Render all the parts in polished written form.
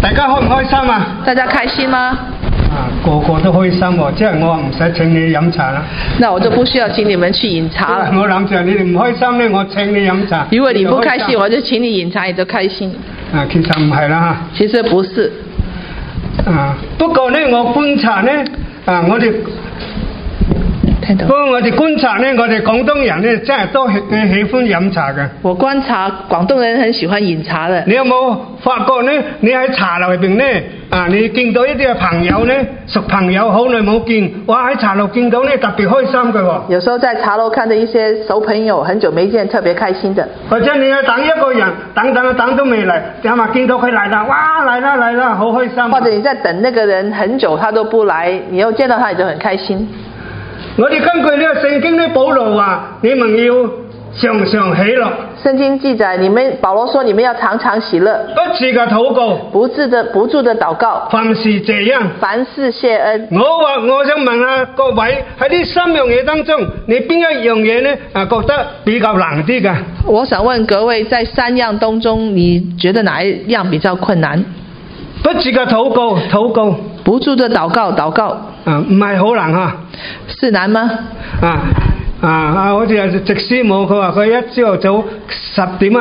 大家開唔開心啊？ 大家開心嗎？ 個個都開心喎，即係我唔使請你飲茶啦。 那我就不需要請你們去飲茶了。 我諗住你哋唔開心咧，我請你飲茶。 如果你不開心，我就請你飲茶，你就開心。 其實唔係啦其實不是。 不過咧，我觀察咧，我哋。不過我哋觀察呢，我哋廣東人呢，真係都喜歡飲茶嘅。 我觀察廣東人很喜歡飲茶的。 你有冇發覺呢？你喺茶樓入邊呢，你見到一啲嘅朋友呢，熟朋友好耐冇見，哇喺茶樓見到呢，特別開心嘅喎。 有時候在茶樓看到一些熟朋友，很久沒見，特別開心的。 或者你去等一個人，等都未嚟，有冇見到佢嚟啦？哇嚟啦，好開心。 或者你在等那個人很久，他都不來，你又見到他，你就很開心。 我哋根據呢個聖經呢，保羅話：你們要常常喜樂。 聖經記載，保羅說你們要常常喜樂， 不住嘅禱告， 不住的禱告， 凡事謝恩， 凡事謝恩。 我想問下各位喺呢三樣嘢當中，你邊一樣嘢呢？覺得比較難啲嘅？ 我想問各位，在三樣當中，你覺得哪一樣比較困難？ 不住嘅禱告， 不住的禱告。 唔係好難啊？ 是難嗎？ 好似係直師母，佢話佢一朝早4點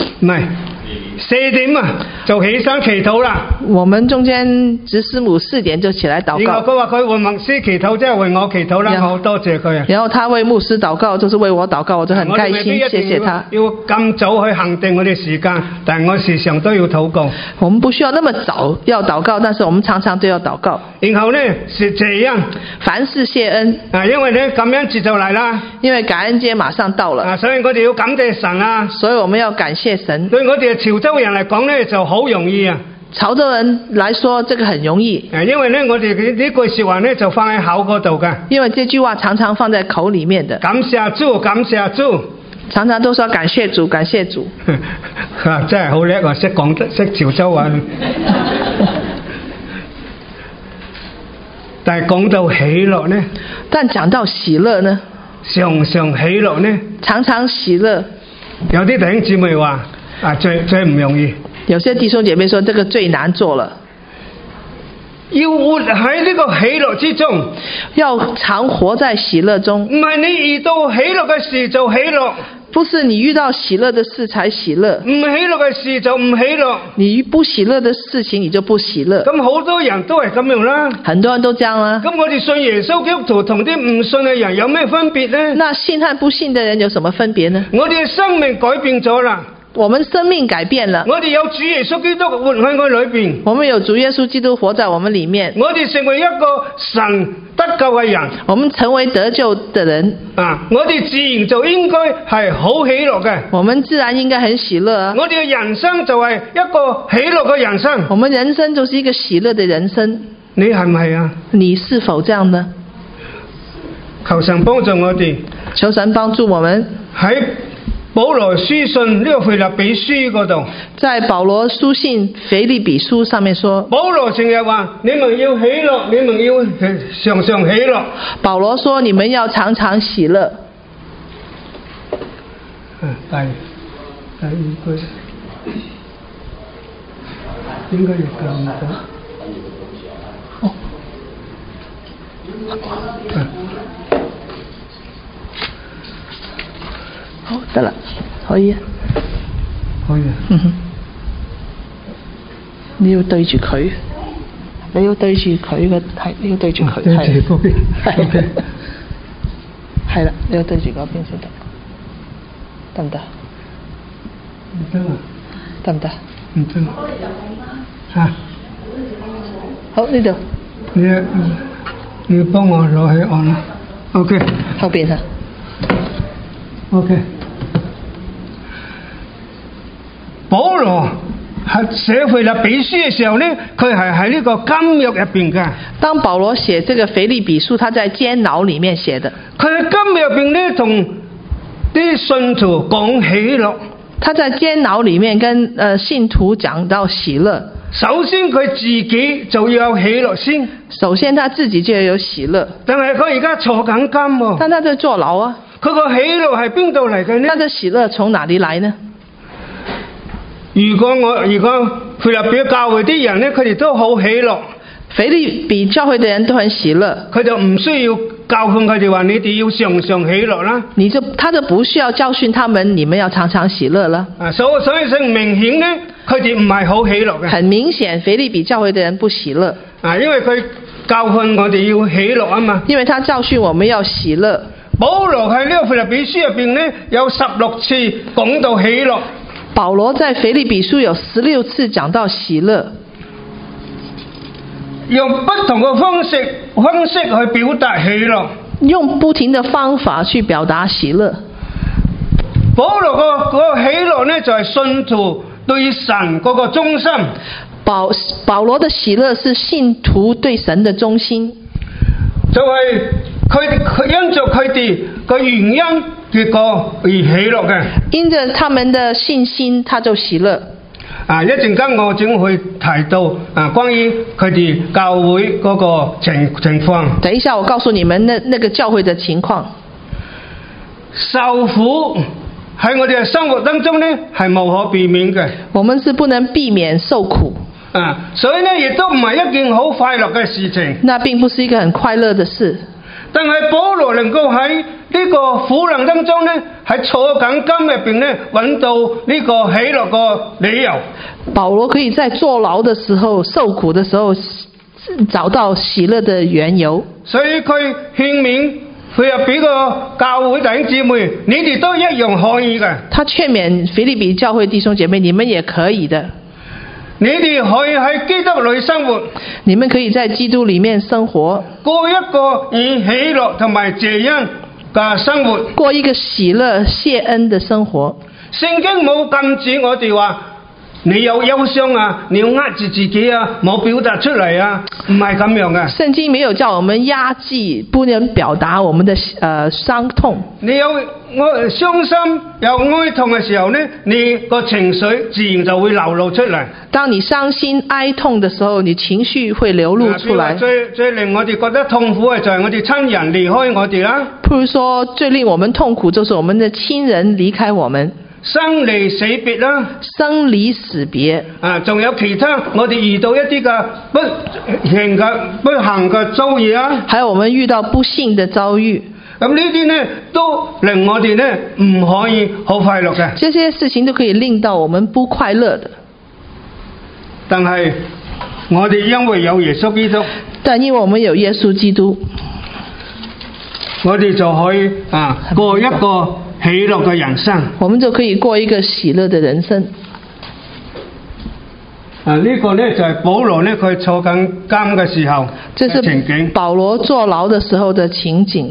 就起身祈禱啦。 我們中間直師母4點就起來禱告。 然後佢話佢為牧師祈禱，即係為我祈禱啦，我好多謝佢。 然後他為牧師禱告，就是為我禱告，我就很開心，謝謝他。 要咁早去限定我哋時間，但係我時常都要禱告。 我們不需要那麼早要禱告，但是我們常常都要禱告。 然後呢，是謝恩， 凡事謝恩。 因為呢感恩節就嚟啦。 因為感恩節馬上到了。 所以我哋要感謝神啊。 所以我們要感謝神。 對我哋潮州人嚟講呢，就好容易啊。 潮州人來說，這個很容易。 因為呢，我哋呢句說話呢，就放喺口嗰度㗎。因為這句話常常放在口裡面的。 感謝主，感謝主。 常常都說感謝主，感謝主。 真係好叻啊！識潮州話。但係講到喜樂呢？ 但講到喜樂呢？ 常常喜樂呢？ 常常喜樂。 有啲弟兄姊妹話最唔容易。 有些弟兄姐妹說這個最難做了。 要活喺呢個喜樂之中， 要常活在喜樂中。 唔係你遇到喜樂嘅事就喜樂， 不是你遇到喜樂的事才喜樂， 唔喜樂嘅事就唔喜樂， 你不喜樂的事情你就不喜樂。 咁好多人都係咁樣啦， 很多人都這樣啦。 咁我哋信耶穌基督徒同啲唔信嘅人有咩分別呢？ 那信和不信的人有什麼分別呢？ 我哋嘅生命改變咗啦。 我們生命改變了， 我哋有主耶穌基督活喺我裏邊， 我們有主耶穌基督活在我們裏面， 我哋成為一個神得救嘅人， 我們成為得救的人， 我哋自然就應該係好喜樂嘅， 我們自然應該很喜樂， 我哋嘅人生就係一個喜樂嘅人生， 我們人生就是一個喜樂的人生， 你係唔係啊？ 你是否這樣呢？ 求神幫助我哋， 求神幫助我們喺保羅書信呢個腓立比書嗰度， 在保羅書信腓立比書上面說， 保羅成日話你們要喜樂，你們要常常喜樂。 保羅說你們要常常喜樂。 第二句應該要咁講。 好得啦，可以啊， 可以啊。 你要對住佢，你要對住佢嘅係，你要對住佢， 對住嗰邊， 係啦，你要對住嗰邊先得，得唔得？ 唔得啊！ 得唔得？ 唔得啊！ 好呢度， 你要幫我攞起按啦。OK。 後邊啊。 OK。保羅係寫腓立比書嘅時候呢，佢係喺呢個監獄入邊嘅。 當保羅寫這個腓立比書，他在監牢裡面寫的。 佢喺監獄入邊呢，同啲信徒講喜樂。他在監牢裡面跟信徒講到喜樂。首先佢自己就要有喜樂先。 首先他自己就要有喜樂。 但係佢而家坐緊監喎。 但他在坐牢啊。佢個喜樂係邊度嚟嘅呢？ 他的喜樂從哪裡來呢？ 如果腓立比教會啲人咧，佢哋都好喜樂。 腓立比教會的人都很喜樂， 佢就唔需要教訓佢哋話你哋要常常喜樂啦。 他就不需要教訓他們，你們要常常喜樂了。 所以很明顯咧，佢哋唔係好喜樂嘅。 很明顯，腓立比教會的人不喜樂。 因為佢教訓我哋要喜樂啊嘛。 因為他教訓我們要喜樂。 保羅喺呢個腓立比書入邊咧，有16次講到喜樂。 保羅在腓立比書有16次講到喜樂。 用不同嘅方式去表達喜樂， 用不停的方法去表達喜樂。 保羅個喜樂呢，就係信徒對神嗰個忠心。 保羅的喜樂是信徒對神的忠心， 就係佢因着佢哋嘅原因結果而喜樂嘅。 因着他們的信心，他就喜樂。 一陣間我將會提到關於佢哋教會嗰個情況。 等一下我告訴你們那個教會的情況。 受苦喺我哋嘅生活當中呢，係無可避免嘅。 我們是不能避免受苦。 所以呢，亦都唔係一件好快樂嘅事情。 那並不是一個很快樂的事。 但係保羅能夠喺呢個苦難當中呢，喺坐緊監入邊呢，揾到呢個喜樂個理由。 保羅可以在坐牢的時候、受苦的時候找到喜樂的緣由。所以佢勸勉腓立比個教會弟兄姊妹，你哋都一樣可以嘅。他勸勉腓立比教會弟兄姐妹，你們也可以的。你哋可以喺基督裏生活，你們可以在基督裏面生活，過一個以喜樂同埋謝恩嘅生活，過一個喜樂謝恩的生活。聖經冇禁止我哋話你有憂傷啊，你要壓住自己啊，冇表達出嚟啊，唔係咁樣嘅。聖經沒有叫我們壓制，不能表達我們的傷痛。你有傷心有哀痛嘅時候呢，你個情緒自然就會流露出嚟。當你傷心哀痛的時候，你情緒會流露出來。最令我哋覺得痛苦嘅就係我哋親人離開我哋啦。譬如說，最令我們痛苦就是我們的親人離開我們。生離死別啦，生離死別仲有其他我哋遇到一啲嘅不幸嘅遭遇啊，還有我們遇到不幸的遭遇，咁呢啲呢都令我哋呢唔可以好快樂嘅。這些事情都可以令到我們不快樂的。但係我哋因為有耶穌基督，但因為我們有耶穌基督，我哋就可以過一個喜樂嘅人生，我們就可以過一個喜樂的人生。呢個呢就係保羅呢佢坐緊監嘅時候嘅情景。保羅坐牢的時候的情景。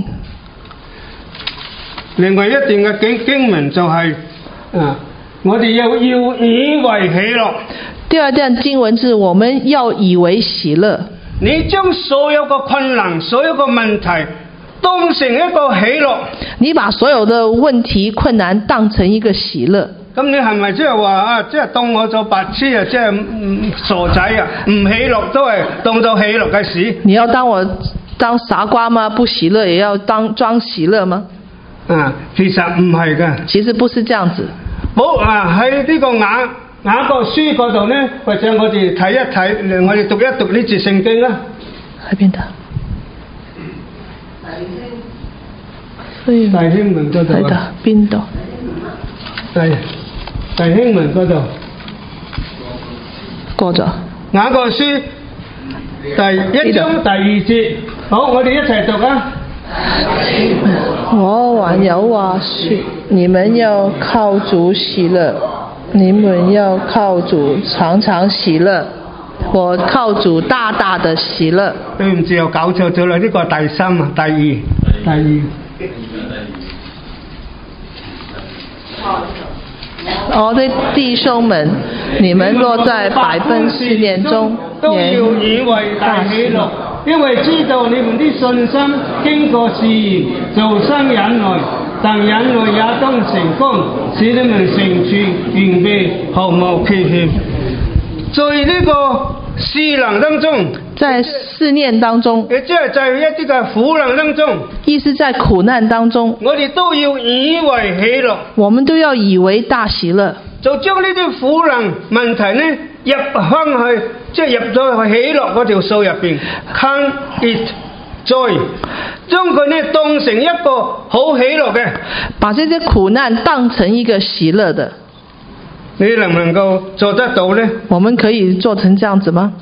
另外一段嘅經文就係我哋要以為喜樂。第二段經文是我們要以為喜樂。你將所有嘅困難、所有嘅問題當成一個喜樂，你把所有的問題困難當成一個喜樂。咁你係咪即係話即係當我做白痴啊，即係傻仔啊，唔喜樂都係當做喜樂嘅事？你要當我當傻瓜嗎？不喜樂也要裝喜樂嗎？其實唔係嘅。其實不是這樣子。好喺呢個雅各書嗰度呢，或者我哋睇一睇，我哋讀一讀呢節聖經啦。喺邊度？弟兄們嗰度啊？邊度？弟兄們嗰度過咗。雅各書第1章第2節，好，我哋一齊讀啊！我還有話說，你們要靠主喜樂，你們要靠主常常喜樂。我靠主大大的喜樂。對唔住，又搞錯咗啦！呢個係第3啊，第二。我的弟兄們，你們若在百般試煉中，都要以為大喜樂，因為知道你們的信心經過試驗，就生忍耐，但忍耐也當成功，使你們成全完備，毫無缺欠。在呢個試煉當中，在試煉當中，亦即係在一啲嘅苦難當中，意思在苦難當中，我哋都要以為喜樂，我們都要以為大喜樂。 就將呢啲苦難問題呢入翻去，即係入咗去喜樂嗰條數入邊 ，count it joy， 將佢呢當成一個好喜樂嘅， 把這些苦難當成一個喜樂的。 你能唔能夠做得到呢？ 我們可以做成這樣子嗎？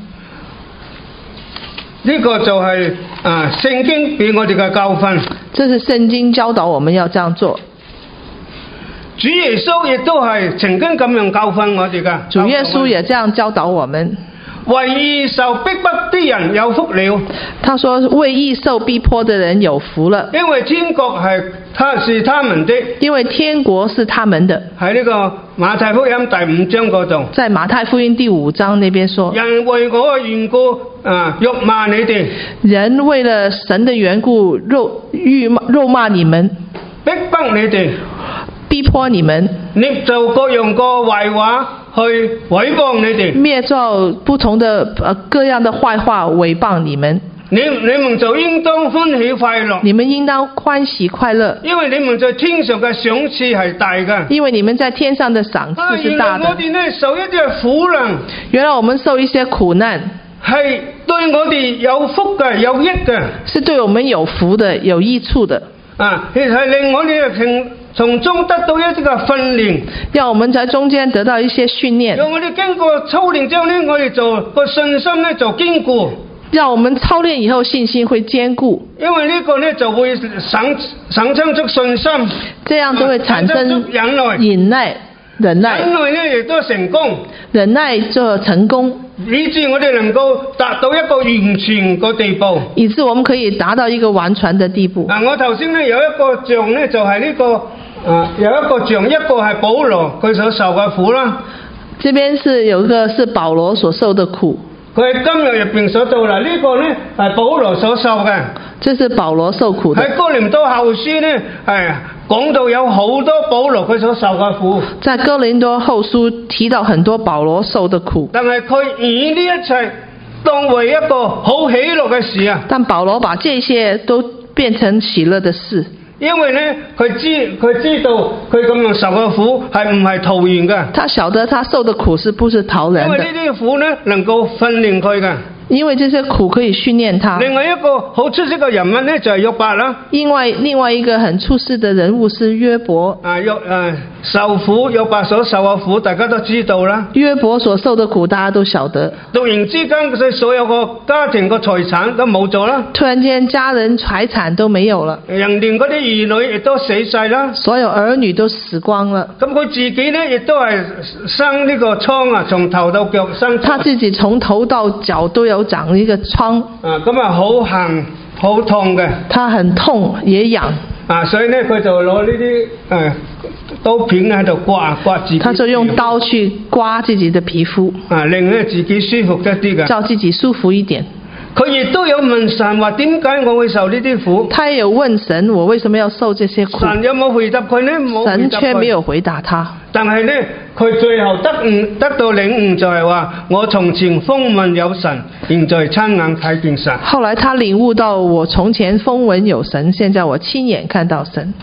呢個就係聖經俾我哋嘅教訓。 這是聖經教導我們要這樣做。 主耶穌亦都係曾經咁樣教訓我哋㗎。 主耶穌也這樣教導我們。 為義受逼迫的人有福了。 他說為義受逼迫的人有福了。 因為天國是他們的。 因為天國是他們的。 喺呢個馬太福音第5章嗰度。 在馬太福音第5章那邊說。 人為我嘅緣故辱罵你哋。 人為了神的緣故辱罵你們。 逼迫你哋。 逼迫你們。 捏造各樣個壞話去毀謗你哋。 捏造不同的各樣的壞話毀謗你們。 你們就應當歡喜快樂。 你們應當歡喜快樂。 因為你們在天上嘅賞賜係大嘅。 因為你們在天上的賞賜是大的。 原來我哋呢受一啲苦難。 原來我們受一些苦難。 係對我哋有福嘅，有益嘅。 是對我們有福的，有益處的。 其實係令我哋從中得到一啲嘅訓練， 讓我們在中間得到一些訓練。 讓我哋經過操練之後呢，我哋就個信心呢就堅固。 讓我們操練以後信心會堅固。 因為呢個呢就會產生出信心， 這樣就會產生忍耐。忍耐呢亦都成功。 忍耐就成功。 以致我哋能夠達到一個完全個地步， 以致我們可以達到一個完全的地步。 我頭先呢有一個像呢就係呢個有一個像，一個係保羅佢所受嘅苦啦。 這邊是有一個是保羅所受的苦， 佢喺今日入邊所做啦。呢個呢係保羅所受嘅， 這是保羅受苦的。 喺哥林多後書呢係講到有好多保羅佢所受嘅苦。 在哥林多後書提到很多保羅受的苦， 但係佢以呢一切當為一個好喜樂嘅事啊。 但保羅把這些都變成喜樂的事。 因為呢佢知道佢咁樣受嘅苦係唔係徒然嘅。 他曉得他受的苦是不是徒然的。 因為呢啲苦呢能夠訓練佢嘅。 因為這些苦可以訓練他。 另外一個好出色嘅人物呢就係約伯啦。另外一個很出色的人物是約伯。 受苦，約伯所受嘅苦大家都知道啦。 約伯所受的苦大家都曉得。 突然之間佢所有個家庭個財產都冇咗啦。 突然間家人財產都沒有了。 人連嗰啲兒女亦都死晒啦。 所有兒女都死光了。 咁佢自己呢亦都係生呢個瘡啊，從頭到腳生瘡。 他自己從頭到腳都有長一個瘡。 咁啊好痕好痛嘅。 他很痛也癢。 所以呢佢就攞呢啲刀片喺度刮自己。 他就用刀去刮自己的皮膚。 令自己舒服一啲嘅。 叫自己舒服一點。 佢亦都有問神話，點解我會受呢啲苦？ 他也有問神，我為什麼要受這些苦？ 神有冇回答佢呢？冇回答佢。 神卻沒有回答他。 但係呢，佢最後得到領悟就係話，我從前風聞有神，現在親眼睇見神。 後來他領悟到，我從前風聞有神，現在我親眼看到神。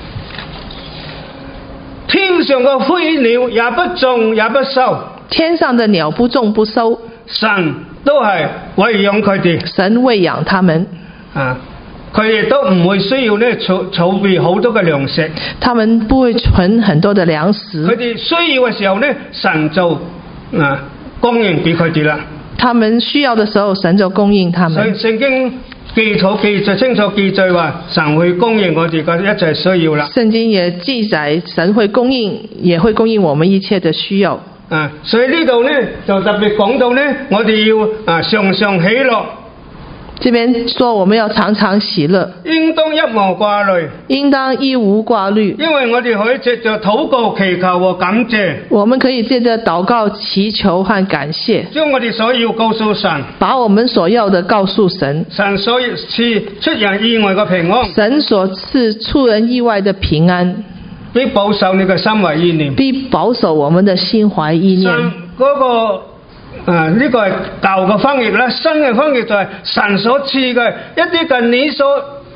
天上嘅飛鳥也不種也不收。 天上的鳥不種不收。 神都係餵養佢哋。 神餵養他們。 佢哋都唔會需要呢儲備好多嘅糧食。 他們不會存很多的糧食。 佢哋需要嘅時候呢，神就供應俾佢哋啦。 他們需要的時候，神就供應他們。 所以聖經清楚記載話，神會供應我哋嘅一切需要啦。 聖經也記載，神會供應，也會供應我們一切的需要。 所以呢度呢就特別講到呢，我哋要常常喜樂。 這邊說我們要常常喜樂， 應當一無掛慮， 應當一無掛慮， 因為我哋可以藉着禱告、祈求和感謝， 我們可以借着禱告、祈求和感謝， 將我哋所要告訴神， 把我們所要的告訴神， 神所賜出人意外嘅平安， 神所賜出人意外的平安， 必保守你嘅心懷意念， 必保守我們的心懷意念。 呢個係舊嘅翻譯啦，新嘅翻譯就係神所賜嘅一啲嘅你所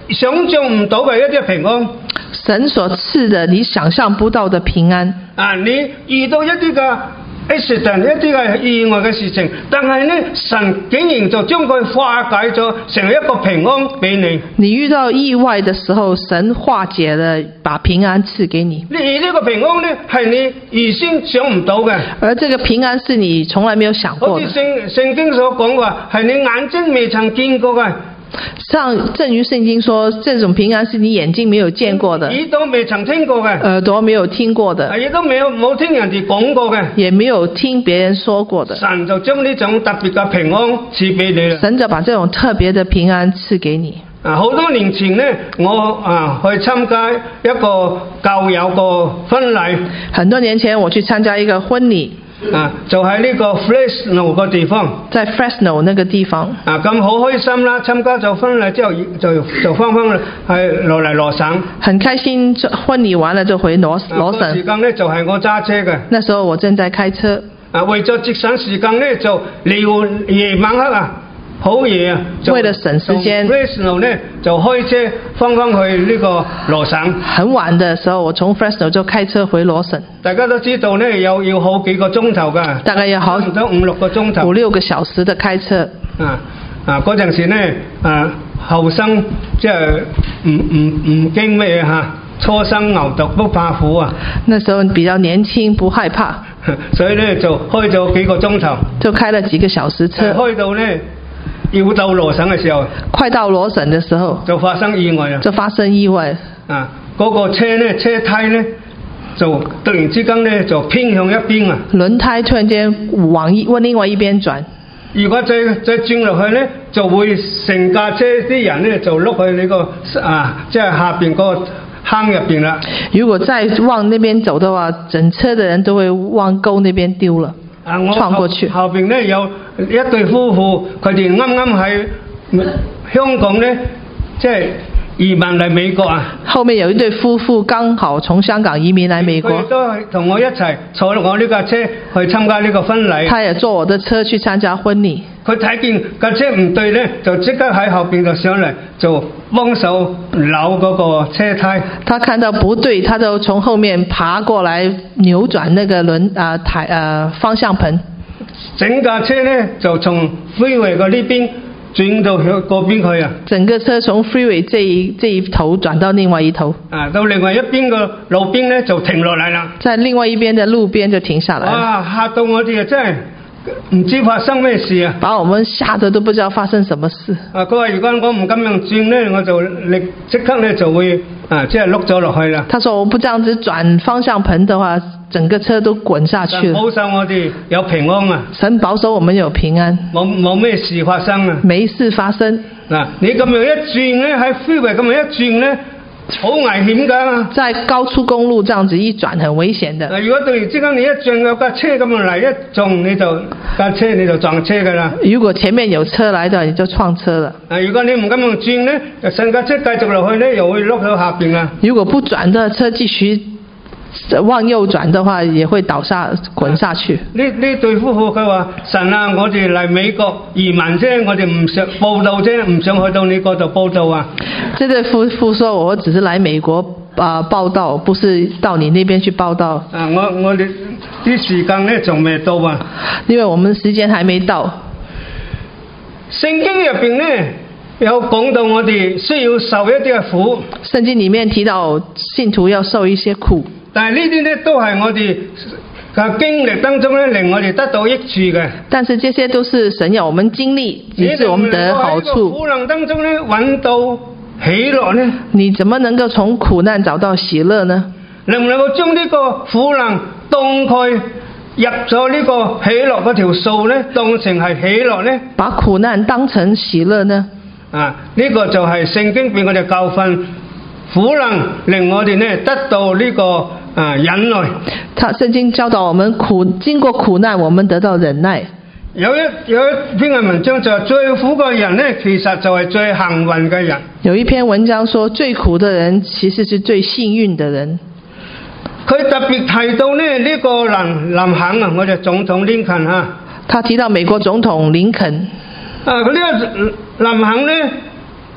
想象唔到嘅一啲平安。 神所賜的你想象不到的平安。 你遇到一啲嘅accident，一啲嘅意外嘅事情，但係呢，神竟然就將佢化解咗，成為一個平安俾你。 你遇到意外的時候，神化解了，把平安賜給你。 而呢個平安呢，係你預先想唔到嘅。 而這個平安是你從來沒有想過的。 好似聖經所講話，係你眼睛未曾見過嘅。 正如聖經說，這種平安是你眼睛沒有見過的， 耳朵未曾聽過嘅， 耳朵沒有聽過的， 亦都冇聽人哋講過嘅， 也沒有聽別人說過的。 神就將呢種特別嘅平安賜俾你啦。 神就把這種特別的平安賜給你。 好多年前呢，我去參加一個教友個婚禮。 很多年前我去參加一個婚禮。 就喺呢個 Fresno 個地方， 在 Fresno 那個地方。 咁好開心啦！參加咗婚禮之後，就翻去落嚟羅省。很開心， 婚禮完了就回羅省。 時間呢就係我揸車嘅。 那時候我正在開車。 為咗節省時間呢，就嚟夜晚黑好夜啊！ 為了省時間 ，Fresno 呢就開車翻去呢個羅省。 很晚的時候，我從 Fresno 就開車回羅省。 大家都知道呢，要好幾個鐘頭㗎。 大概要好 5-6個鐘頭。 5-6個小時的開車。 嗰陣時呢，後生即係唔驚咩嚇，初生牛犢不怕虎啊。 那時候比較年輕，不害怕。 所以呢，就開咗幾個鐘頭。 就開了幾個小時車。 開到呢。要到羅省嘅時候， 快到羅省嘅時候， 就發生意外啊！ 就發生意外。 嗰個車呢，車胎呢，就突然之間呢，就偏向一邊啊！ 輪胎突然間往另外一邊轉。 如果再轉落去呢，就會成架車啲人呢，就碌去你個即係下邊個坑入邊啦。 如果再往那邊走的話，整車的人都會往溝那邊丟了。闖過去。 後邊呢有一對夫婦，佢哋啱啱喺香港呢，即係移民嚟美國啊。 後面有一對夫婦剛好從香港移民來美國。 佢都係同我一齊坐我呢架車去參加呢個婚禮。 他也坐我的車去參加婚禮。 佢睇見架車唔對呢，就即刻喺後邊就上嚟，就幫手扭嗰個車胎。 他看到不對，他就從後面爬過來扭轉那個方向盤。 整架車呢就從 freeway 嗰呢邊轉到去嗰邊去啊！ 整個車從 freeway 這一頭轉到另外一頭。 到另外一邊個路邊呢就停落嚟啦。 在另外一邊的路邊就停下來。 哇！嚇到我哋啊，真係〜唔知發生咩事啊！ 把我們嚇得都不知道發生什麼事。 佢話如果我唔咁樣轉呢，我就即刻呢就會即係碌咗落去啦。 他說我不這樣子轉方向盤的話，整個車都滾下去了。 神保守我哋有平安啊！ 神保守我們有平安。 冇咩事發生啊！ 沒事發生。 你咁樣一轉呢，喺 freeway 咁樣一轉呢，好危險噶！ 在高速公路這樣子一轉，很危險的。 如果突然之間你一轉有架車咁樣嚟一撞，你就撞車噶啦。 如果前面有車來的，你就撞車了。 如果你唔咁樣轉呢，成架車繼續落去呢，又會碌到下邊啦。 如果不轉的車繼續往右轉的話，也會倒下滾下去。 呢對夫婦佢話：神啊，我哋嚟美國移民啫，我哋唔想報道啫，唔想去到你嗰度報道啊。 這對夫婦說：我只是來美國報道，不是到你那邊去報道。 我哋啲時間呢仲未到啊， 因為我們時間還沒到。 聖經入邊呢有講到我哋需要受一啲嘅苦。 聖經裏面提到信徒要受一些苦。但係呢啲呢都係我哋嘅經歷當中呢令我哋得到益處嘅。但是這些都是神要我們經歷，以致我們得好處。苦難當中呢揾到喜樂呢？你怎麼能夠從苦難找到喜樂呢？能唔能夠將呢個苦難當佢入咗呢個喜樂嗰條數呢？當成係喜樂呢？把苦難當成喜樂呢？呢個就係聖經俾我哋教訓，苦難令我哋呢得到呢個忍耐。聖經教導我們經過苦難，我們得到忍耐。有一篇嘅文章就係最苦嘅人呢，其實就係最幸運嘅人。有一篇文章說，最苦的人其實是最幸運的人。佢特別提到呢個林肯啊，我哋總統林肯啊。他提到美國總統林肯。佢呢個林肯呢，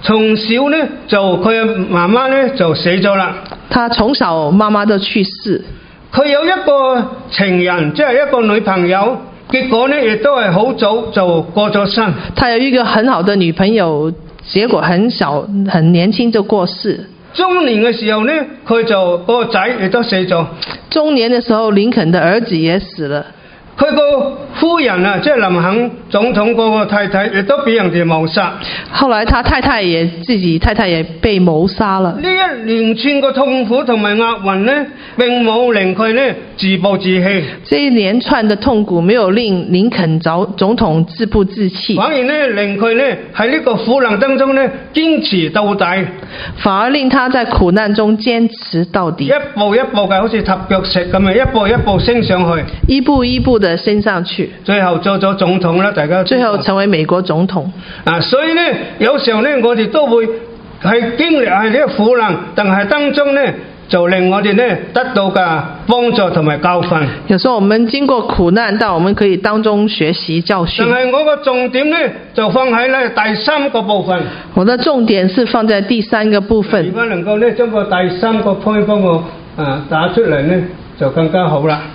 從小呢就佢媽媽呢就死咗啦。 他從小媽媽就去世。 佢有一個情人，即係一個女朋友，結果呢亦都係好早就過咗身。 他有一個很好的女朋友，結果很年輕就過世。 中年嘅時候呢，佢就個仔亦都死咗。 中年的時候，林肯的兒子也死了。 佢個夫人啊，即係林肯總統嗰個太太，亦都俾人哋謀殺。 後來他自己太太也被謀殺了。 呢一連串嘅痛苦同埋厄運呢，並冇令佢呢自暴自棄。 這一連串的痛苦沒有令林肯總統自暴自棄， 反而呢令佢呢喺呢個苦難當中呢堅持到底。 反而令他在苦難中堅持到底。 一步一步嘅，好似踏腳石咁樣，一步一步升上去。 一步一步的升上去， 最後做咗總統啦，大家最後成為美國總統。 所以呢，有時候呢，我哋都會係經歷係呢個苦難，但係當中呢，就令我哋呢得到嘅幫助同埋教訓。 有時候我們經過苦難，但我們可以當中學習教訓。 但係我個重點呢，就放喺呢第三個部分。 我的重點是放在第三個部分。 如果能夠呢將個第三個 point 幫我打出嚟呢，就更加好啦。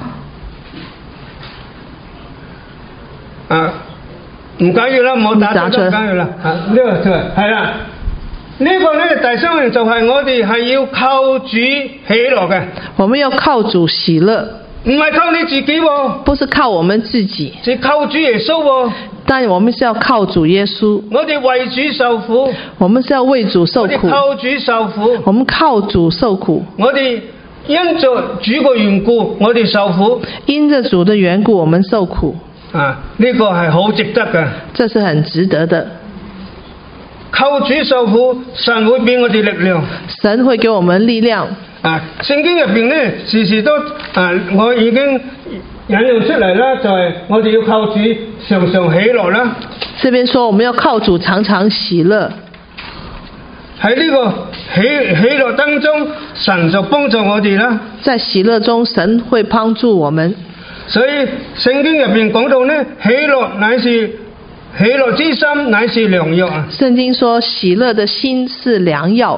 唔緊要啦，冇打出唔緊要啦。呢個係啦，呢個呢第三樣就係我哋係要靠主喜樂嘅。 我們要靠主喜樂， 唔係靠你自己喎。 不是靠我們自己， 是靠主耶穌喎。 但我們是要靠主耶穌。 我哋為主受苦， 我們是要為主受苦。 我哋靠主受苦， 我們靠主受苦。 我哋因着主嘅緣故，我哋受苦。 因着主的緣故，我們受苦。 呢個係好值得嘅， 這是很值得的。 靠主受苦，神會俾我哋力量， 神會給我們力量。 聖經入邊呢，時時都我已經引用出嚟啦，就係我哋要靠主常常喜樂啦。 這邊說我們要靠主常常喜樂。 喺呢個喜樂當中，神就幫助我哋啦。 在喜樂中，神會幫助我們。 所以聖經入邊講到呢，喜樂之心乃是良藥啊。聖經說喜樂的心是良藥。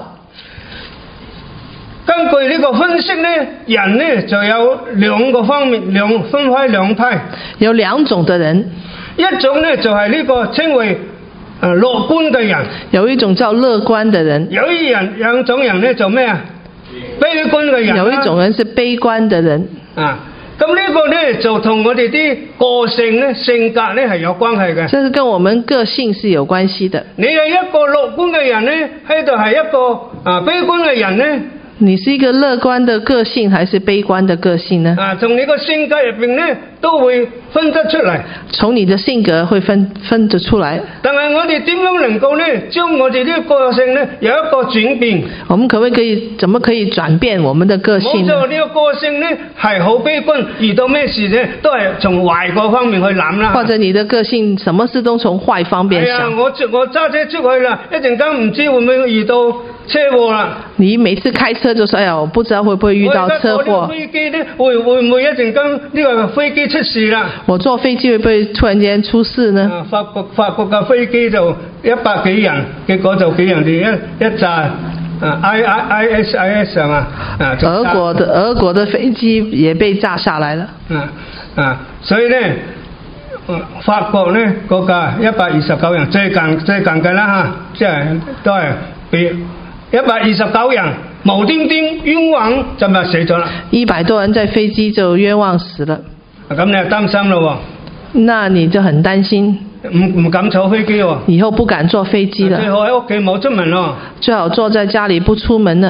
根據呢個分析呢，人呢就有兩個方面，分開兩派。 有兩種的人， 一種呢就係呢個稱為樂觀嘅人，有一種叫樂觀的人。有兩種人呢就咩啊？悲觀嘅人。 有一種人是悲觀的人。 咁呢個呢就同我哋啲個性呢、性格呢係有關係嘅。 這是跟我們個性是有關係的。 你係一個樂觀嘅人呢，喺度係一個悲觀嘅人呢？ 你是一個樂觀的個性還是悲觀的個性呢？ 從你個性格入邊呢都會分得出嚟。從你的性格會分得出來。 但係我哋點樣能夠呢將我哋呢個個性呢有一個轉變？ 我們怎麼可以轉變我們的個性呢？ 冇錯，呢個個性呢係好悲觀，遇到咩事呢都係從壞個方面去諗啦。 或者你的個性什麼事都從壞方面想。 我揸車出去啦，一陣間唔知會唔會遇到車禍啦。 你每次開車就說，哎呀，我不知道會不會遇到車禍。 我飛機呢會唔會一陣間呢個飛機出事啦？ 我坐飛機會不會突然間出事呢？ 法國嘅飛機就100幾人，結果就俾人哋一炸ISIS 係嘛？ 俄國的飛機也被炸下來了。 所以呢，法國呢嗰架129人最近嘅啦嚇，即係都係俾129人無端端冤枉就咪死咗啦。 100多人在飛機就冤枉死了。 咁你就擔心咯喎？ 那你就很擔心， 唔敢坐飛機喎。 以後不敢坐飛機了。 最好喺屋企冇出門咯。最好坐在家裡不出門了。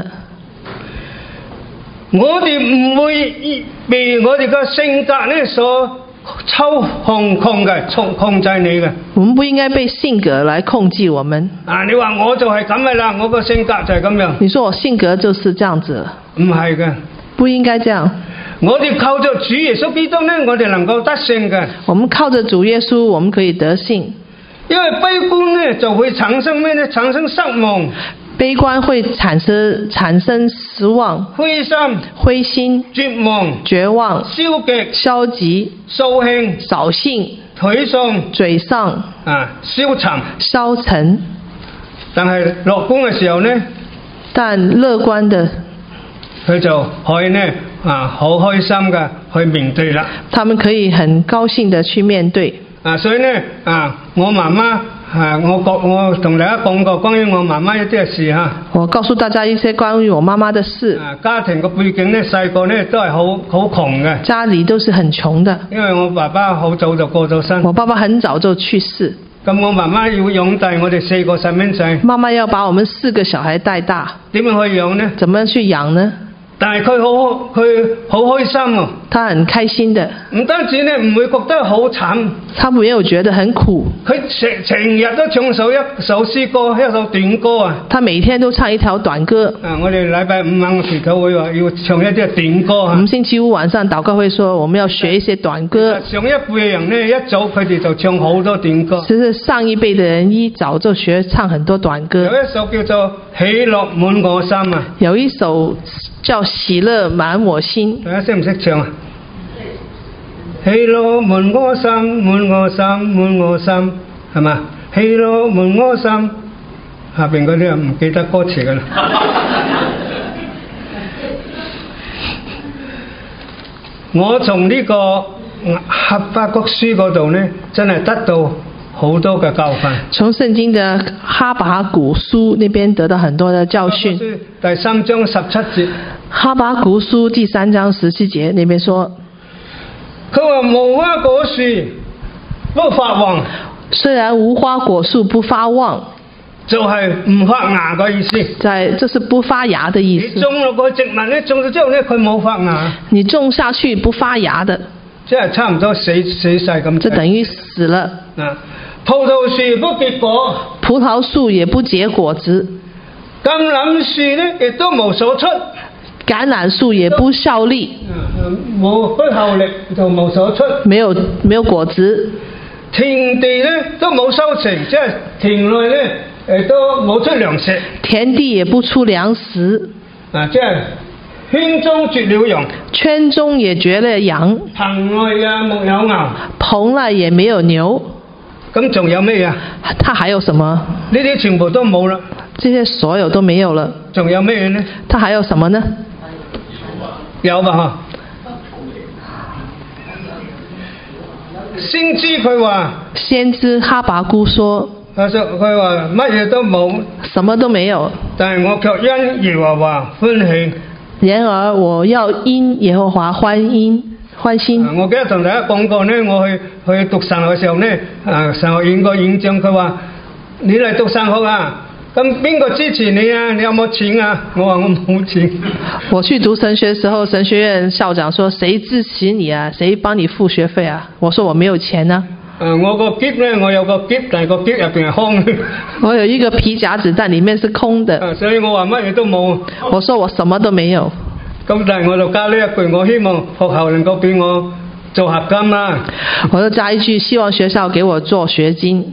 我哋唔會被我哋嘅性格呢所操控制你嘅。 我們不應該被性格來控制我們。 你話我就係咁嘅啦，我個性格就係咁樣。 你說我性格就是這樣子。 唔係嘅。 不應該這樣。 我哋靠着主耶穌基督呢，我哋能夠得勝嘅。 我們靠着主耶穌，我們可以得勝。 因為悲觀呢，就會產生咩呢？產生失望。 悲觀會產生失望、灰心、絕望、消極、掃興、 沮喪、 消沉。 但係樂觀嘅時候呢， 但樂觀的佢就可以呢好開心嘅去面對啦。 他們可以很高興的去面對。 所以呢我媽媽我同大家講過關於我媽媽一啲嘅事嚇。 我告訴大家一些關於我媽媽的事。 家庭嘅背景呢，細個呢都係好窮嘅。 家裡都是很窮的。 因為我爸爸好早就過咗身。 我爸爸很早就去世。 咁我媽媽要養大我哋4個細蚊仔。 媽媽要把我們4個小孩帶大。 點樣去養呢？ 怎麼去養呢？ 但係佢好開心喎。 他很開心的。 唔單止呢，唔會覺得好慘。 他沒有覺得很苦。 佢成日都唱一首詩歌，一首短歌啊。 他每天都唱一條短歌。 我哋禮拜5晚祈禱會話要唱一啲短歌。 我們星期5晚上禱告會說我們要學一些短歌。 上一輩嘅人呢，一早佢哋就唱好多短歌。 其實上一輩的人一早就學唱很多短歌。 有一首叫做《喜樂滿我心》啊。 有一首叫喜樂滿我心。 大家識唔識唱啊？喜樂滿我心，滿我心，滿我心，係嘛？喜樂滿我心，下邊嗰啲人唔記得歌詞噶啦。我從呢個哈巴谷書嗰度呢，真係得到好多嘅教訓。 從聖經的哈巴谷書那邊得到很多的教訓。 第3章17節。 哈巴谷書第3章17節那邊說， 佢話無花果樹不發旺。 雖然無花果樹不發旺， 就係唔發芽嘅意思。 這是不發芽的意思。 你種落個植物呢，種咗之後呢，佢冇發芽。 你種下去不發芽的， 即係差唔多死晒咁。 這等於死了。 葡萄樹不結果。 葡萄樹也不結果子。 橄欖樹呢，亦都無所出。 橄欖樹也不效力。 不效力就無所出。 沒有果子。 田地呢都冇收成，即係田內呢都冇出糧食。 田地也不出糧食。 即係圈中絕了羊。 圈中也絕了羊。 棚內也沒有牛。 棚內也沒有牛。 咁仲有咩啊？ 它還有什麼？ 呢啲全部都冇啦。 這些所有都沒有了。 仲有咩呢？ 它還有什麼呢？ 有吧？先知佢話。 先知哈巴谷說。 佢話乜嘢都冇。 什麼都沒有。 但係我卻因耶和華歡喜。 然而我要因耶和華歡心。 我記得同大家講過呢，我去讀神學嘅時候呢，神學院個院長佢話：你嚟讀神學啊？咁邊個支持你啊？你有冇錢啊？我話我冇錢。 我去讀神學嘅時候，神學院校長說：誰支持你啊？誰幫你付學費啊？我說我沒有錢啊。 我個篋呢，我有個篋，但係個篋入邊係空。 我有一個皮夾子，但裡面是空的。 所以我話乜嘢都冇。 我說我什麼都沒有。 咁但係我就加呢一句，我希望學校能夠俾我做合金啦。 我就加一句，希望學校給我做學金。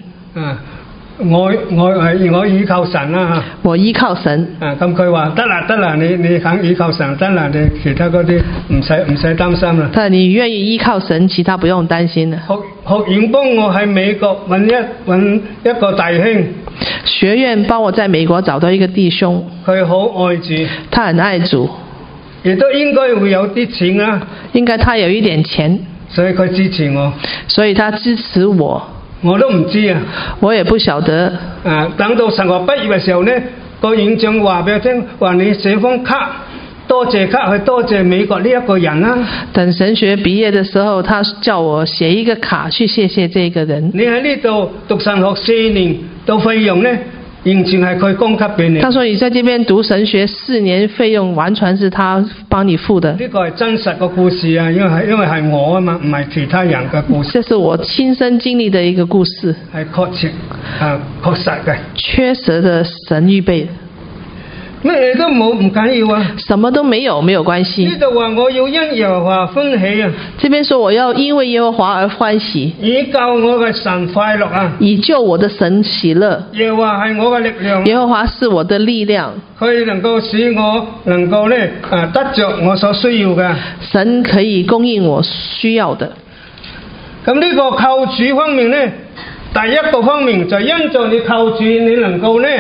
我依靠神啦。 我依靠神。 咁佢話得啦，你肯依靠神得啦，你其他嗰啲唔使擔心啦。 但你願意依靠神，其他不用擔心啦。 學院幫我喺美國揾一個弟兄。 學院幫我在美國找到一個弟兄。 佢好愛主。 他很愛主。 亦都應該會有啲錢啦。 應該他有一點錢。 所以佢支持我。 所以他支持我。 我都唔知啊。 我也不曉得。 等到神學畢業嘅時候呢，個院長話俾我聽，話你寫封卡，多謝卡去多謝美國呢一個人啦。 等神學畢業嘅時候，他叫我寫一個卡去謝謝這個人。 你喺呢度讀神學4年，到費用呢，完全係佢供給俾你。 他說你在這邊讀神學4年，費用完全是他幫你付的。 呢個係真實個故事啊，因為係我啊嘛，唔係其他人嘅故事。 這是我親身經歷的一個故事。 係確實嘅。 確實的神預備。 乜嘢都冇唔緊要啊。 什麼都沒有，沒有關係。 呢度話我要因耶和華歡喜啊。 這邊說我要因為耶和華而歡喜。 以救我嘅神快樂啊。 以救我的神喜樂。 耶和華係我嘅力量。 耶和華是我的力量。 佢能夠使我能夠呢得着我所需要嘅。 神可以供應我需要的。 咁呢個靠主方面呢，第一個方面就因着你靠主，你能夠呢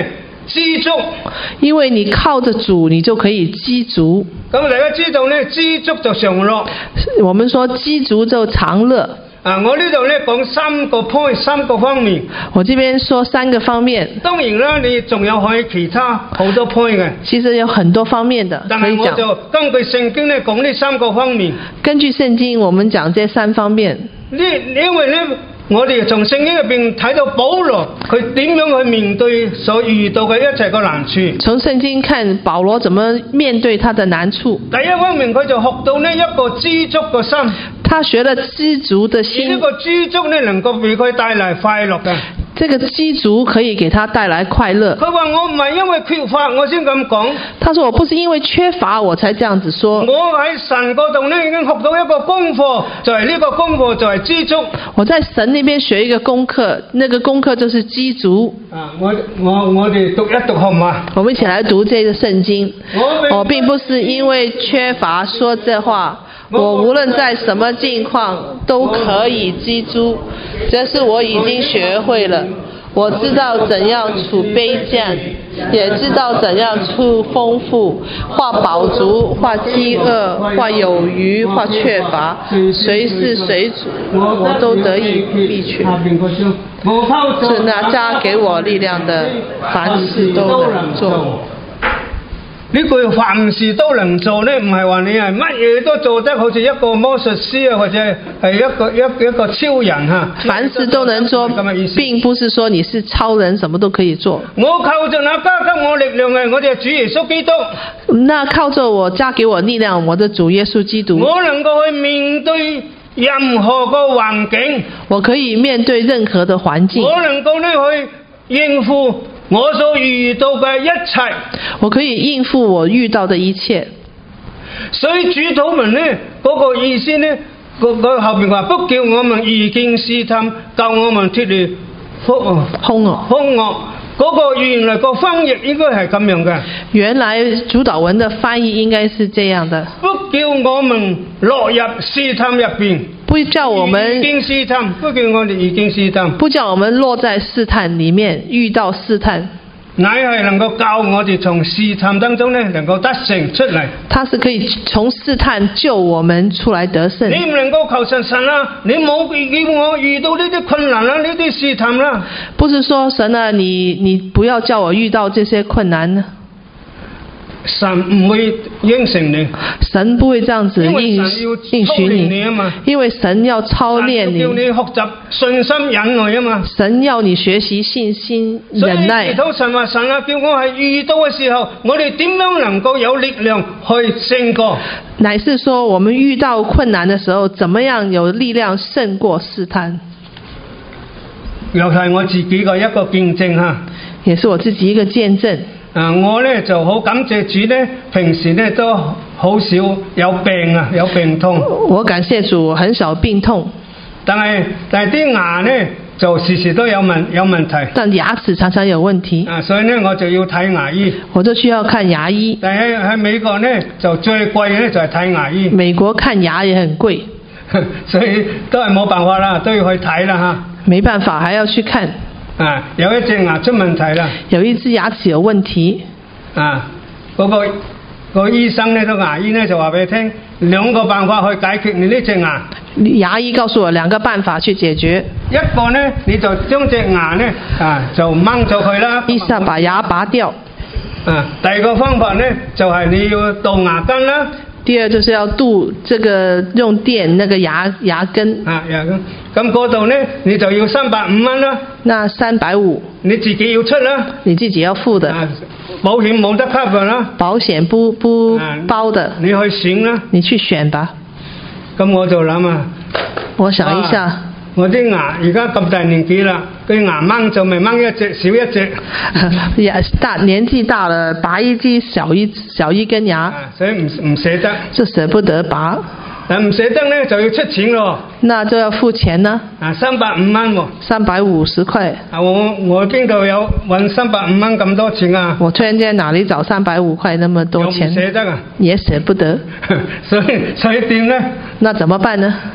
知足。 因為你靠着主，你就可以知足。 咁大家知道呢，知足就常樂。 我們說知足就常樂。 我呢度呢講3個 point， 3個方面。 我這邊說3個方面。 當然啦，你仲有可以其他好多 point 嘅。 其實有很多方面的， 但係我就根據聖經呢講呢3個方面。 根據聖經，我們講這3方面。 因為呢，我哋從聖經入邊睇到保羅佢點樣去面對所遇到嘅一切個難處。 從聖經看保羅怎麼面對他的難處。 第一方面佢就學到呢一個知足嘅心。 他學了知足的心。 呢個知足呢能夠俾佢帶來快樂嘅。 這個知足可以給他帶來快樂。 佢話我唔係因為缺乏我先咁講。 他說我不是因為缺乏我才這樣子說。 我喺神嗰度呢已經學到一個功課，就係呢個功課就係知足。 我在神那邊學一個功課，那個功課就是知足。 我哋讀一讀好嗎？ 我們一起來讀這個聖經。我並不是因為缺乏說這話。我無論在什麼境況都可以知足，這是我已經學會了。我知道怎樣處卑賤，也知道怎樣處豐富，或飽足，或飢餓，或有餘，或缺乏，隨是隨主，我都得以必全。是那加給我力量的，凡事都能做。 呢句凡事都能做呢，唔係話你係乜嘢都做得好似一個魔術師啊，或者係一個超人嚇。 凡事都能做，並不是說你是超人，什麼都可以做。 我靠着那加給我力量嘅，我哋主耶穌基督。 那靠着我加給我力量，我的主耶穌基督。 我能夠去面對任何個環境。 我可以面對任何的環境。 我能夠呢去應付我所遇到嘅一切， 我可以應付我遇到的一切。 所以主禱文呢嗰個意思呢，個後邊話不叫我們遇見試探，救我們脫離兇惡。嗰個原來個翻譯應該係咁樣嘅。原來主禱文的翻譯應該是這樣的。 不叫我們落入試探入邊。 不叫我們遇見試探，不叫我哋遇見試探。 不叫我們落在試探裏面，遇到試探。 乃係能夠教我哋從試探當中呢，能夠得勝出嚟。 他是可以從試探救我們出來得勝。 你唔能夠求神啊，你冇叫我遇到呢啲困難啦，呢啲試探啦。 不是說神啊，你不要叫我遇到這些困難。 神唔會應承你， 神不會這樣子應許你，因為神要操練你， 叫你學習信心忍耐啊嘛。 神要你學習信心忍耐。 所以神話神啊，叫我係遇到嘅時候，我哋點樣能夠有力量去勝過？ 乃是說我們遇到困難的時候，怎麼樣有力量勝過試探？ 又係我自己嘅一個見證吓， 也是我自己一個見證。 我呢就好感謝主呢，平時呢都好少有病啊，有病痛。 我感謝主，很少病痛。 但係啲牙呢就時時都有問題。 但牙齒常常有問題。 所以呢我就要睇牙醫。 我就需要看牙醫。 但係喺美國呢就最貴呢就係睇牙醫。 美國看牙也很貴， 所以都係冇辦法啦，都要去睇啦吓。 沒辦法，還要去看。 有一隻牙出問題啦， 有一隻牙齒有問題。 嗰個醫生呢，個牙醫呢就話俾你聽，2個辦法去解決你呢隻牙。 牙醫告訴我2個辦法去解決。 一個呢，你就將隻牙呢就掹咗佢啦。 意思把牙拔掉。 第二個方法呢，就係你要杜牙根啦。 第二就是要鍍這個用電那個牙根。 牙根。咁嗰度呢，你就要350蚊啦。 那350， 你自己要出啦。 你自己要付的。 保險冇得 cover 啦。 保險不包的。 你去選啦。 你去選吧。 咁我就諗啊。 我想一下。 我啲牙而家咁大年紀啦，佢牙掹就咪掹一隻少一隻。 年紀大了，拔一隻少一根牙。 所以唔捨得。 就捨不得拔。 但唔捨得呢，就要出錢咯。 那就要付錢啦。 350蚊喎。 350塊。 我邊度有搵350蚊咁多錢啊？ 我突然間哪裡找350塊那麼多錢？ 又唔捨得啊？ 也捨不得。 所以點呢？ 那怎麼辦呢？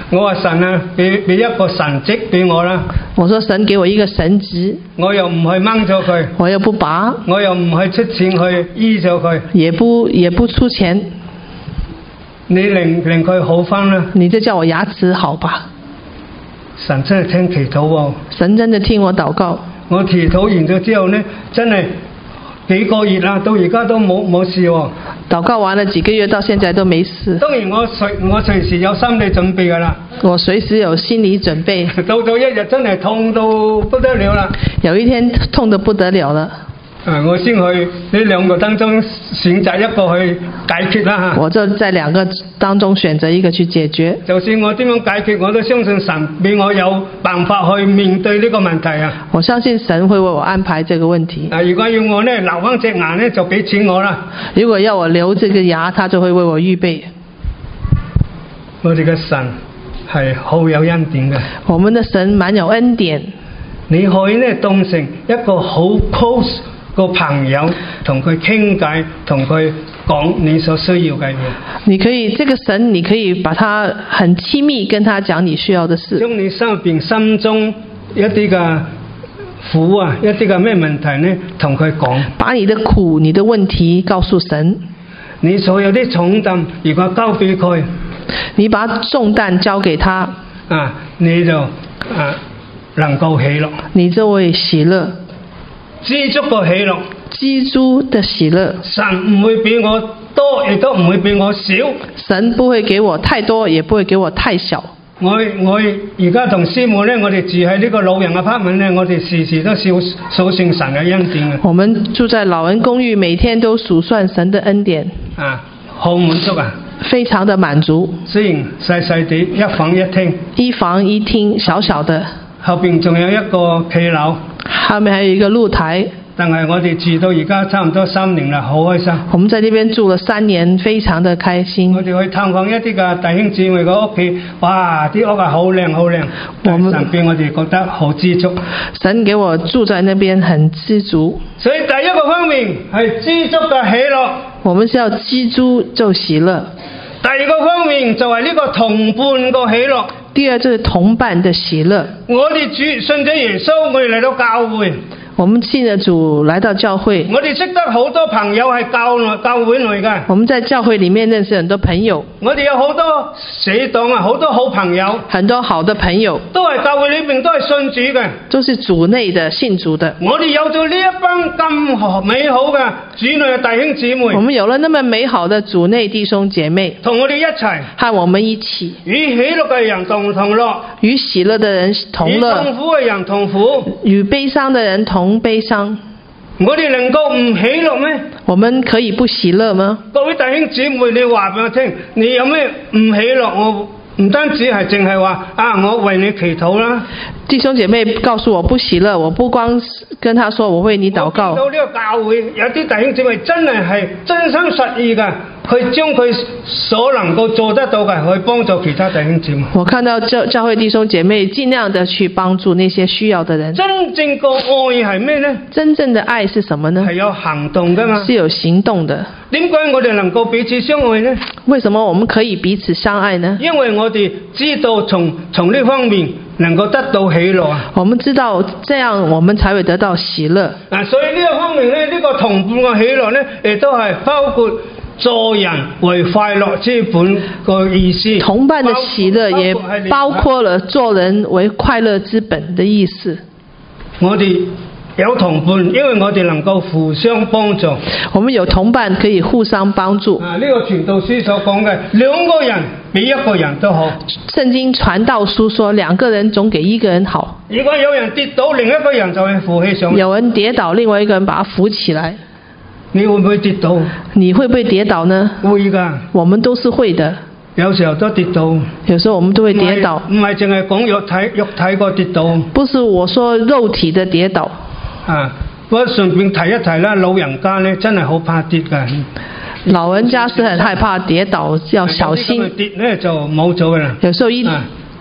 我話神啊，俾一個神蹟俾我啦。 我說神給我一個神職， 我又唔去掹咗佢， 我又不拔， 我又唔去出錢去醫咗佢， 也不出錢。 你令佢好返啦。 你就叫我牙齒好吧。 神真係聽祈禱喎。 神真的聽我禱告。 我祈禱完咗之後呢，真係幾個月啦，到而家都冇事喎。 禱告完了幾個月，到現在都沒事。 當然我隨時有心理準備㗎啦。 我隨時有心理準備。 到咗一日真係痛到不得了啦。 有一天痛得不得了了。 我先去呢兩個當中選擇一個去解決啦。 我就在兩個當中選擇一個去解決。 就算我點樣解決，我都相信神俾我有辦法去面對呢個問題啊。 我相信神會為我安排這個問題。 如果要我呢留翻隻牙呢，就俾錢我啦。 如果要我留這個牙，他就會為我預備。 我哋嘅神係好有恩典嘅。 我們的神滿有恩典。 你可以呢當成一個好 close個朋友，同佢傾偈，同佢講你所需要嘅嘢。 你可以，這個神，你可以把他很親密，跟他講你需要的事。 將你心中一啲嘅苦啊，一啲嘅咩問題呢，同佢講。 把你的苦、你的問題告訴神。 你所有啲重擔，如果交俾佢， 你把重擔交給他， 你就能夠喜樂。 你就會喜樂。 知足個喜樂， 知足的喜樂。 神唔會俾我多，亦都唔會俾我少。 神不會給我太多，也不會給我太小。 我而家同師母呢，我哋住喺呢個老人嘅apartment呢，我哋時時都數算神嘅恩典嘅。 我們住在老人公寓，每天都數算神的恩典。 好滿足啊！ 非常的滿足。 雖然細細地一房一廳， 一房一廳小小的， 後邊仲有一個企樓。 後面還有一個露台， 但係我哋住到而家差唔多3年啦，好開心。 我們在這邊住了3年，非常的開心。 我哋去探訪一啲嘅弟兄姊妹嘅屋企，哇！啲屋係好靚好靚。神俾我哋覺得好知足。 神給我住在那邊很知足。 所以第一個方面係知足嘅喜樂。我們是要知足就喜樂。 第二個方面就係呢個同伴個喜樂。 第二就是同伴的喜樂。 我哋信咗耶穌，我哋嚟到教會。 我們信了主來到教會。 我哋識得好多朋友係教會嚟嘅。 我們在教會裡面認識很多朋友。 我哋有好多死黨啊，好多好朋友。 很多好的朋友。 都係教會裏面都係信主嘅。 都是主內的信主的。 我哋有咗呢一班咁美好嘅主內嘅弟兄姊妹。 我們有了那麼美好的主內弟兄姐妹。 同我哋一齊。 和我們一起。 與喜樂嘅人同樂。 與喜樂的人同樂。與痛苦嘅人同苦。 與悲傷的人同悲傷。 我哋能夠唔喜樂咩？ 我們可以不喜樂嗎？ 各位弟兄姊妹，你話俾我聽，你有咩唔喜樂？我唔單止係淨係話我為你祈禱啦。 弟兄姐妹告訴我不喜樂，我不光跟他說我為你禱告。 我見到呢個教會有啲弟兄姊妹真係真心實意嘅，去將佢所能夠做得到嘅去幫助其他弟兄姊妹。 我看到教會弟兄姐妹盡量的去幫助那些需要的人。 真正個愛係咩呢？ 真正的愛是什麼呢？ 係有行動噶嘛？ 是有行動的。 點解我哋能夠彼此相愛呢？ 為什麼我們可以彼此相愛呢？ 因為我哋知道從呢方面能夠得到喜樂啊！ 我們知道這樣我們才會得到喜樂。 所以呢個方面呢，呢個同伴嘅喜樂呢，亦都係包括助人為快樂之本個意思。 同伴的喜樂也包括了做人為快樂之本的意思。 我哋有同伴，因為我哋能夠互相幫助。 我們有同伴可以互相幫助。 呢個傳道書所講嘅2個人比一個人都好。 聖經傳道書說2個人總給1個人好。 如果有人跌倒，另一個人就會扶起上來。 有人跌倒，另外一個人把他扶起來。 你會唔會跌倒？ 你會不會跌倒呢？ 會㗎。我們都是會的。 有時候都跌倒。 有時候我們都會跌倒。 唔係淨係講肉體個跌倒。 不是我說肉體的跌倒。 不過順便提一提啦，老人家咧真係好怕跌㗎。 老人家是很害怕跌倒，要小心。 跌咧就冇咗㗎啦。 有時候一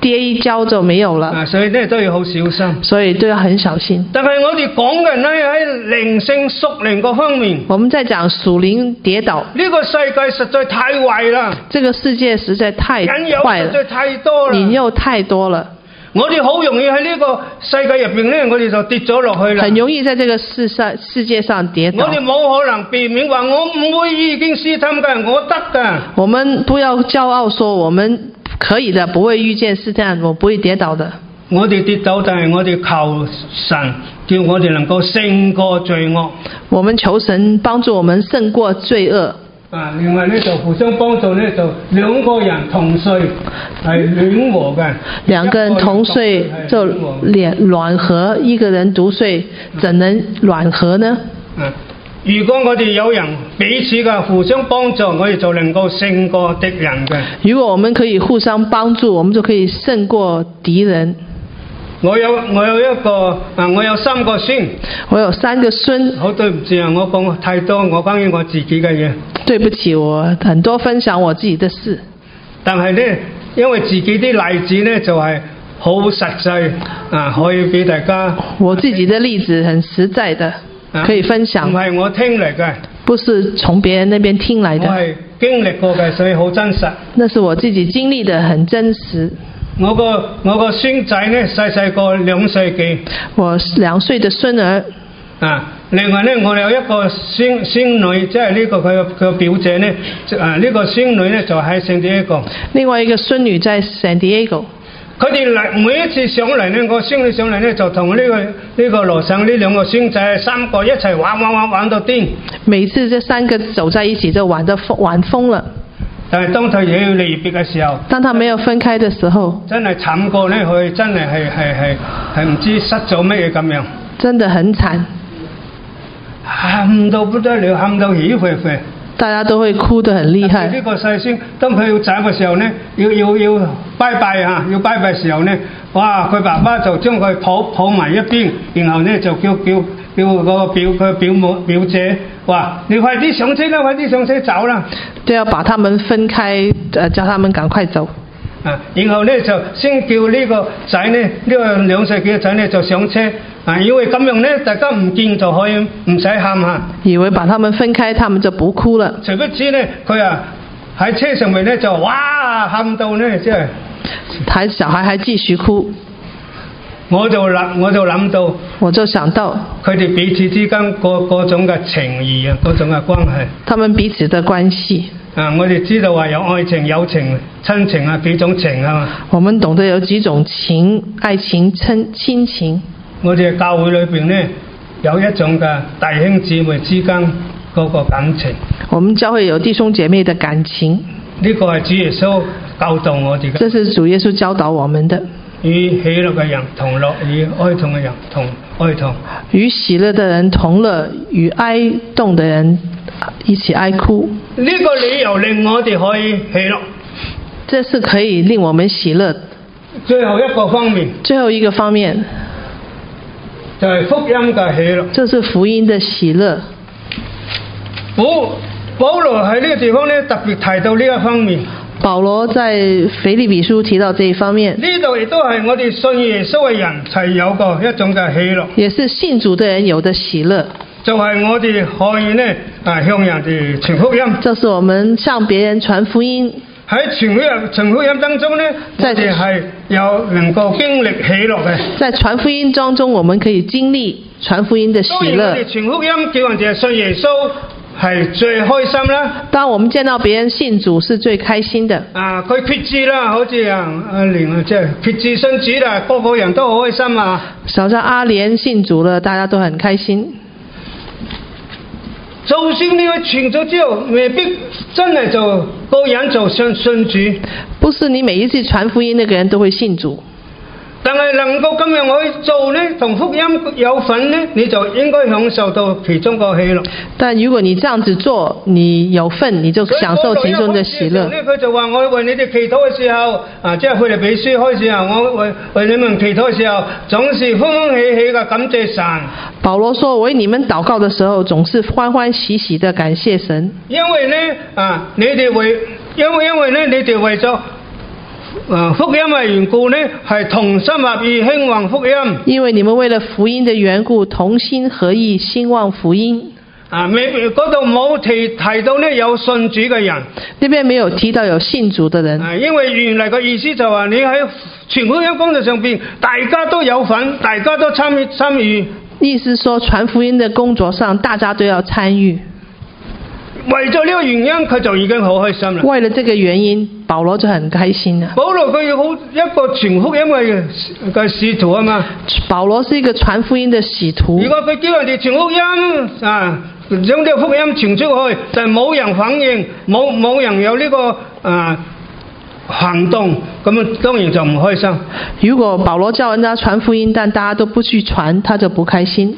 跌一跤就沒有了。 所以呢都要好小心。 所以都要很小心。 但係我哋講嘅呢喺靈性屬靈嗰方面， 我們在講屬靈跌倒。 呢個世界實在太壞啦。 這個世界實在太壞了。 引誘實在太多啦。 引誘太多了。 我哋好容易喺呢個世界入邊呢，我哋就跌咗落去啦。 很容易在這個世界上跌倒。 我哋冇可能避免話我唔會遇見試探嘅，我得㗎。 我們不要驕傲說我們可以的，不會遇見試探，我不會跌倒的。 我哋跌倒，但係我哋求神叫我哋能夠勝過罪惡。 我們求神幫助我們勝過罪惡。 另外呢就互相幫助呢，就兩個人同睡係暖和嘅。 兩個人同睡就暖和，一個人獨睡怎能暖和呢？ 如果我哋有人彼此嘅互相幫助，我哋就能夠勝過敵人嘅。 如果我們可以互相幫助，我們就可以勝過敵人。我有 3個孫。 我有3個孫。 好對唔住啊，我講太多我關於我自己嘅嘢。 對不起，我很多分享我自己的事。 但係呢，因為自己啲例子呢就係好實際可以俾大家。 我自己的例子很實在的，可以分享。 唔係我聽嚟嘅。 不是從別人那邊聽來的。 我係經歷過嘅，所以好真實。 那是我自己經歷的，很真實。 我個孫仔呢，細個2歲幾。我 2歲的孫兒。 另外呢，我有一個孫女，即係呢個佢個表姐呢，呢個孫女呢就喺聖地亞哥。 另外一個孫女在聖地亞哥。 佢哋每一次上嚟呢，我孫女上嚟呢，就同呢個羅生呢2個孫仔3個一齊玩到癲。 每次這3個走在一起就玩瘋了。 但係當佢要離別嘅時候， 當他沒有分開的時候， 真係慘過呢，佢真係係唔知失咗乜嘢咁樣。 真的很慘。 喊到不得了，喊到起飛飛。 大家都會哭得很厲害。 呢個細孫，當佢要走嘅時候呢，要拜拜要拜拜嘅時候呢，哇！佢爸爸就將佢抱埋一邊，然後呢就叫個表姐話：你快啲上車啦，快啲上車走啦！ 都要把他們分開，叫他們趕快走。 然後呢就先叫呢個仔呢，呢個2歲幾嘅仔呢就上車。因為咁樣呢，大家唔見就可以唔使喊吓。以為把他們分開，他們就不哭了。誰不知呢，佢喺車上面呢就哇喊到呢，即係。 小孩還繼續哭。 我就諗到。 我就想到。 佢哋彼此之間嗰種嘅情誼啊，嗰種嘅關係。他們彼此的關係。我哋知道話有愛情、友情、親情啊，幾種情啊嘛。我們懂得有幾種情，愛情、親情。我哋教會裏邊呢，有一種嘅弟兄姊妹之間嗰個感情。我們教會有弟兄姐妹的感情。呢個係主耶穌教導我哋嘅。這是主耶穌教導我們的。與喜樂嘅人同樂，與哀痛嘅人同哀痛。與喜樂的人同樂，與哀痛的人一起哀哭。呢個理由令我哋可以喜樂。這是可以令我們喜樂。最後一個方面。最後一個方面。就係福音嘅喜樂。這是福音的喜樂。保羅喺呢個地方呢，特別提到呢一方面。保羅在腓立比書提到這一方面。呢度亦都係我哋信耶穌嘅人係有個一種嘅喜樂。也是信主的人有的喜樂。就係我哋可以呢向人哋傳福音。就是我們向別人傳福音。喺傳福音當中呢，我哋係有能夠經歷喜樂嘅。在傳福音當中，我們可以經歷傳福音的喜樂。當然我哋傳福音叫人哋信耶穌係最開心啦。當我們見到別人信主是最開心的。佢決志啦，好似阿蓮啊，即係決志信主啦，個個人都好開心啊。好像阿蓮信主了，大家都很開心。就算你去傳咗之後，未必真係就個人就信主。不是你每一次傳福音，那個人都會信主。但係能夠咁樣去做呢，同福音有份呢，你就應該享受到其中個喜樂。但如果你這樣子做，你有份，你就享受其中的喜樂。佢就話：我為你哋祈禱嘅時候，即係腓立比書開始啊，我為你們祈禱嘅時候，總是歡歡喜喜嘅感謝神。保羅說：我為你們禱告的時候，總是歡歡喜喜的感謝神。因為呢，你哋為咗福音嘅緣故呢，係同心合意興旺福音。 因為你們為了福音的緣故，同心合意興旺福音。 嗰度冇提到呢有信主嘅人， 呢邊沒有提到有信主的人。 因為原來嘅意思就話你喺傳福音工作上邊，大家都有份，大家都參與。 意思說傳福音的工作上，大家都要參與。 為咗呢個原因，佢就已經好開心啦。 為了這個原因，保羅就很開心啦。 保羅佢好一個傳福音嘅使徒啊嘛。 保羅是一個傳福音的使徒。 如果佢叫人哋傳福音將呢個福音傳出去，就係冇人反應，冇人有呢個行動，咁當然就唔開心。 如果保羅叫人家傳福音，但大家都不去傳，他就不開心。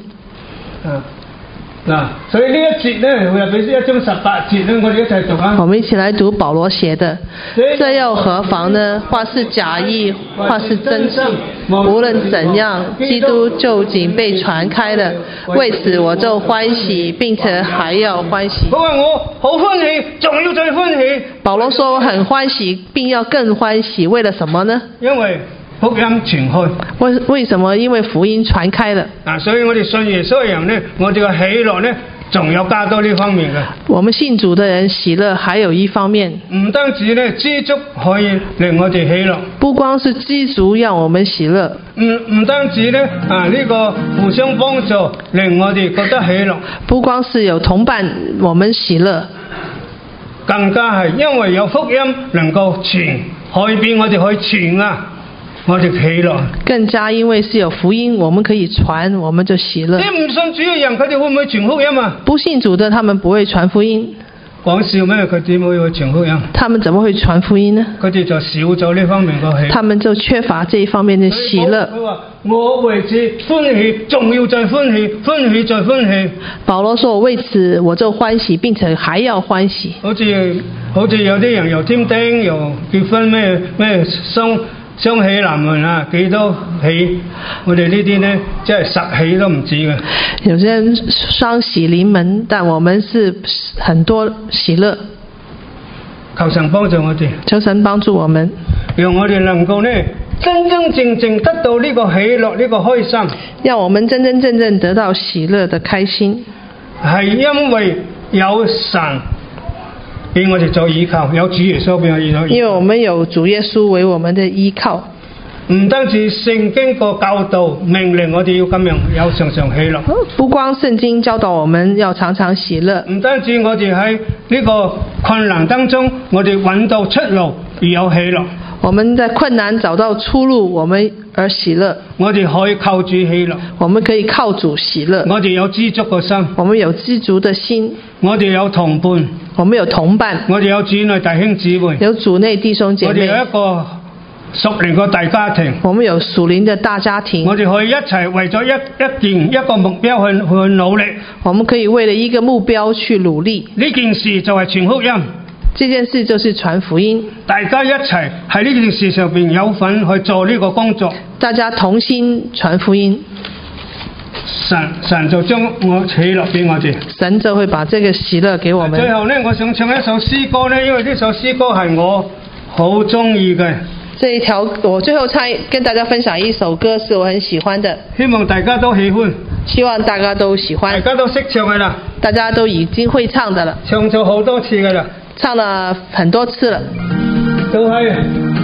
所以呢一節呢，我又俾一章18節呢，我哋一齊讀啊。 我們一起來讀保羅寫的，這又何妨呢？或是假意，或是真心，無論怎樣，基督就已經被傳開了。為此我就歡喜，並且還要歡喜。 佢話我好歡喜，仲要再歡喜。 保羅說很歡喜，並要更歡喜，為了什麼呢？ 因為福音傳開。 為什麼？因為福音傳開了。 所以我哋信耶穌嘅人呢，我哋嘅喜樂呢，仲有加多呢方面嘅。 我們信主的人喜樂，還有一方面。 唔單止呢，知足可以令我哋喜樂。 不光是知足讓我們喜樂。 唔單止呢，呢個互相幫助令我哋覺得喜樂。 不光是有同伴我們喜樂， 更加係因為有福音能夠傳，可以俾我哋去傳啊！我哋喜樂， 更加因為是有福音，我們可以傳，我們就喜樂。 啲唔信主嘅人，佢哋會唔會傳福音啊？ 不信主的，他們不會傳福音。 講笑咩？佢點會去傳福音？ 他們怎麼會傳福音呢？ 佢哋就少咗呢方面嘅喜。 他們就缺乏這一方面的喜樂。 佢話：我為此歡喜，仲要再歡喜，歡喜再歡喜。 保羅說：我為此我就歡喜，並且還要歡喜。 好似有啲人又添丁，又結婚咩雙喜臨門啊，幾多喜！我哋呢啲呢，真係十喜都唔止嘅。 有些人雙喜臨門，但我們是很多喜樂。 求神幫助我哋。 求神幫助我們， 讓我哋能夠呢真真正正得到呢個喜樂，呢個開心。讓我們真真正正得到喜樂的開心， 係因為有神俾我哋做依靠，有主耶穌俾我依靠。 因為我們有主耶穌為我們的依靠。 唔單止聖經個教導命令我哋要咁樣有常常喜樂。 不光聖經教導我們要常常喜樂。 唔單止我哋喺呢個困難當中，我哋揾到出路而有喜樂。 我們在困難找到出路，我們而喜樂。 我哋可以靠主喜樂。 我們可以靠主喜樂。 我哋有知足嘅心。 我們有知足的心。 我哋有同伴。 我們有同伴。 我哋有主內弟兄姊妹。 有主內弟兄姐妹。 我哋有一個屬靈嘅大家庭。 我們有屬靈的大家庭。 我哋可以一齊為咗一個目標去努力。 我們可以為了一個目標去努力。 呢件事就係傳福音。 這件事就是傳福音。 大家一齊喺呢件事上邊有份去做呢個工作。 大家同心傳福音。 神就將我喜樂俾我哋。 神就會把這個喜樂給我們。 最後呢，我想唱一首詩歌呢，因為呢首詩歌係我好中意嘅。 這一條我最後跟大家分享一首歌，是我很喜歡的。 希望大家都喜歡。 希望大家都喜歡。 大家都識唱嘅啦。 大家都已經會唱的了。 唱咗好多次嘅啦。 唱了很多次了。 都係。